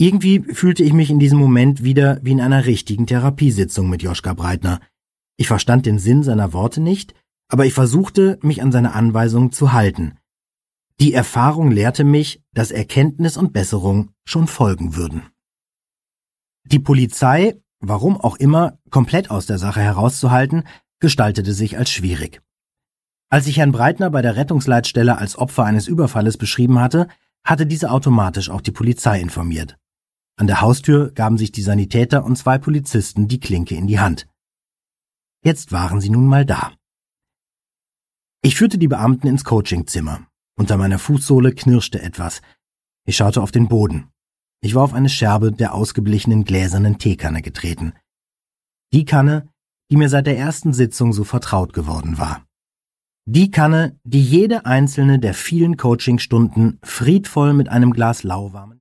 Irgendwie fühlte ich mich in diesem Moment wieder wie in einer richtigen Therapiesitzung mit Joschka Breitner. Ich verstand den Sinn seiner Worte nicht, aber ich versuchte, mich an seine Anweisungen zu halten. Die Erfahrung lehrte mich, dass Erkenntnis und Besserung schon folgen würden. Die Polizei, warum auch immer, komplett aus der Sache herauszuhalten, gestaltete sich als schwierig. Als ich Herrn Breitner bei der Rettungsleitstelle als Opfer eines Überfalles beschrieben hatte, hatte diese automatisch auch die Polizei informiert. An der Haustür gaben sich die Sanitäter und 2 Polizisten die Klinke in die Hand. Jetzt waren sie nun mal da. Ich führte die Beamten ins Coachingzimmer. Unter meiner Fußsohle knirschte etwas. Ich schaute auf den Boden. Ich war auf eine Scherbe der ausgeblichenen gläsernen Teekanne getreten. Die Kanne, die mir seit der ersten Sitzung so vertraut geworden war. Die Kanne, die jede einzelne der vielen Coachingstunden friedvoll mit einem Glas lauwarmen